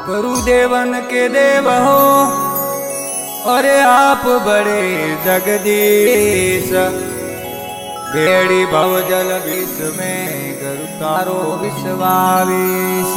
गुरुदेवन के देव हो और आप बड़े जगदीश। बेड़ी भव जल विष में गुरु तारो विश्वावीश।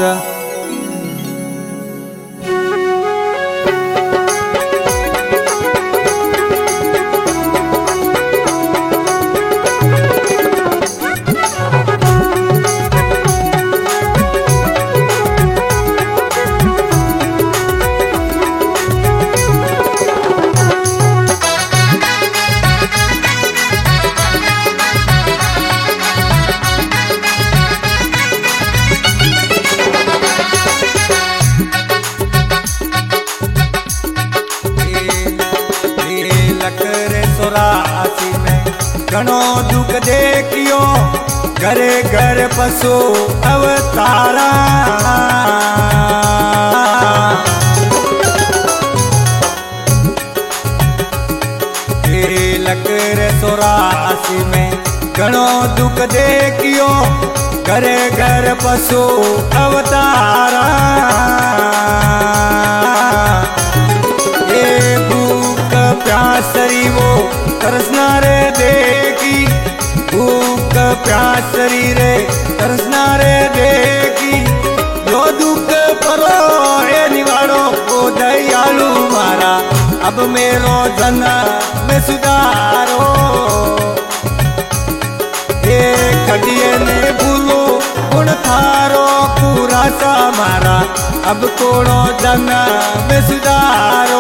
घणो दुख देखियो घरे घर पशु अवतारा। लकर 84 में घणो दुख देखियो घरे घर पशु अवतारा। ये भूख प्यासरी वो तरसना रे देगी। भूख प्यासरी रे तरसना रे देगी। जो दुख परो ए निवाड़ो ओ दयालु मारा। अब मेरो जन्म में सुधारो। ये कटिए ने भूलो गुण थारो पूरा सा मारा। अब कोड़ो जन्म में सुधारो।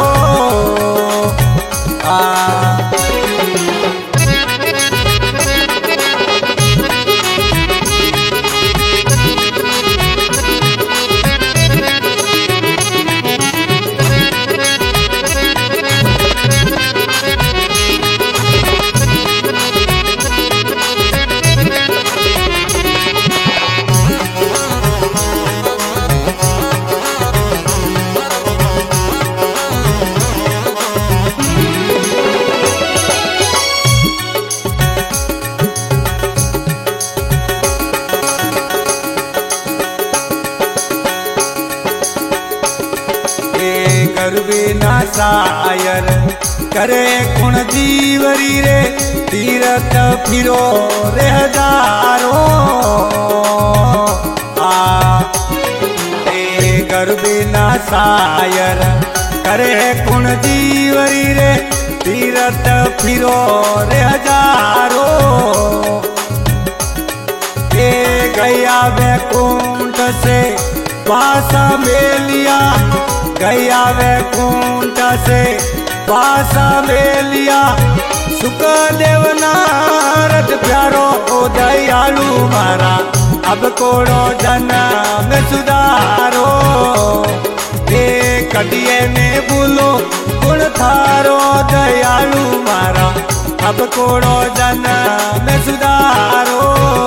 बिना सायर करे कुण जीवरी रे। तीरथ फिरो रे हजारो। कर बिना सायर करे कुण जीवरी रे। तीरथ फिरो रे हजारो। ये गया वैकुंठ से पासा मेलिया। गया वैकुंठ से पासा मेलिया। सुखदेव नारद प्यारो ओ दयालु मारा। अब कोड़ो जन्म में सुधारो। ये कटिए ने भूलो गुण थारो दयालु मारा। अब कोड़ो जन्म में सुधारो।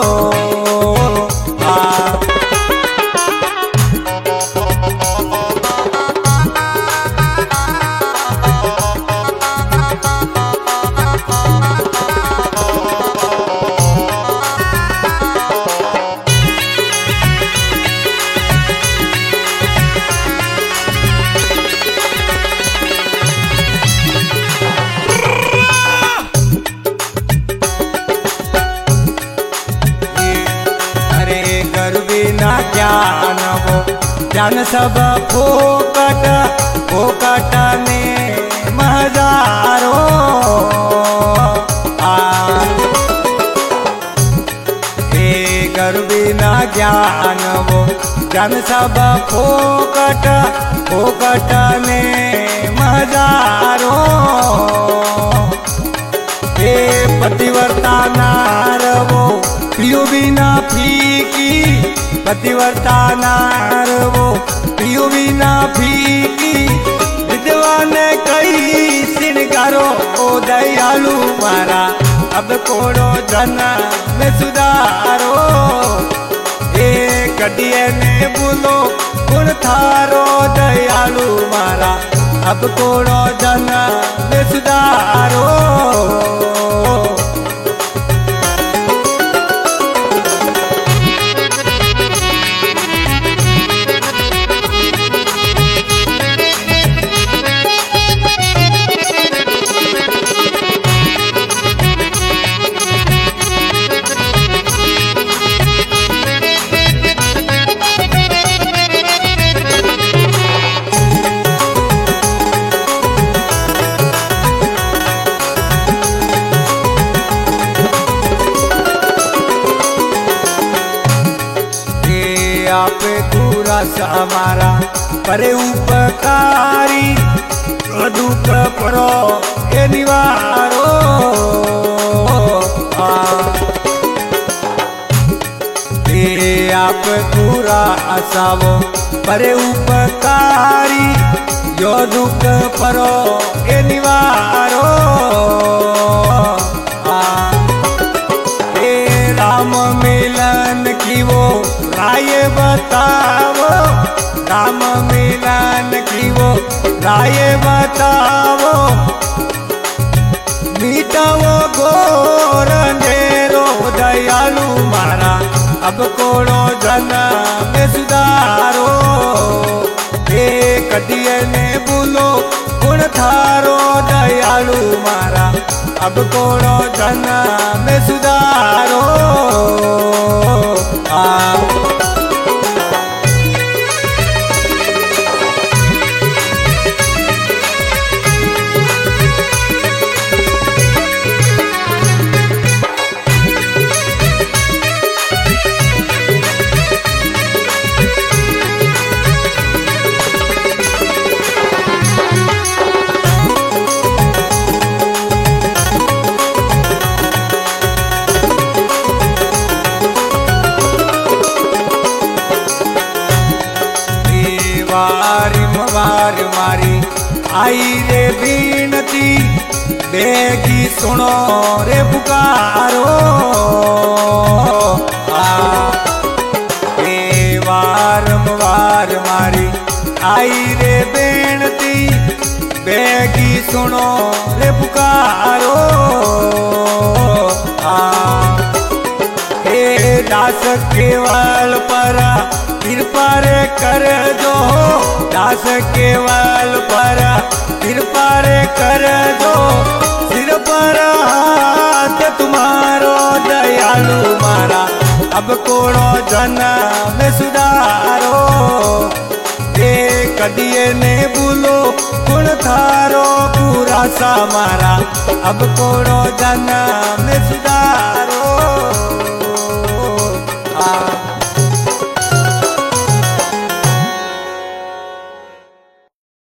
ज्ञान वो ज्ञान सब फोकट फोकट में हजारो। कर बिना ज्ञान वो ज्ञान सब फोकट फोकट में हजारो। हे पतिव्रता नार वो पियो बिना फीकी। पतिव्रता नार वो पियो बिना फीकी। विद्वान कई सिनगारो ओ दयालु मारा। अब कोड़ो जन्म में सुधारो। ये कटिए ने बोलो गुण थारो दयालु मारा। अब कोड़ो जन्म में सुधारो। पूरा समारा करे उपकारी दुख परो ए निवारो आप पूरा आसावो परे उपकारी यो दुख परो ए निवारो राम मिलन की वो राय बतावो राम मिलन की वो राय बतावो मीटावो घोर अंधेरो दयालु मारा अब कोड़ो जन्म सुधारो कदिए ने बोलो गुण थारो दयालु मारा अब कोड़ो जन्म सुधारो वार मारी आई रे बीनती बेगी सुनो रे पुकारो वार मारी आई रे बेनती बेगी सुनो रे पुकारो हे दास केवल परा कृपा रे कर दो दास केवल पर कृपा रे कर दो सिर पर हाथ तुम्हारो दयालु मारा अब कोड़ो जन्म सुधारो कदिए ने बोलो गुण थारो पूरा सा मारा अब कोड़ो जन्म सुधारो।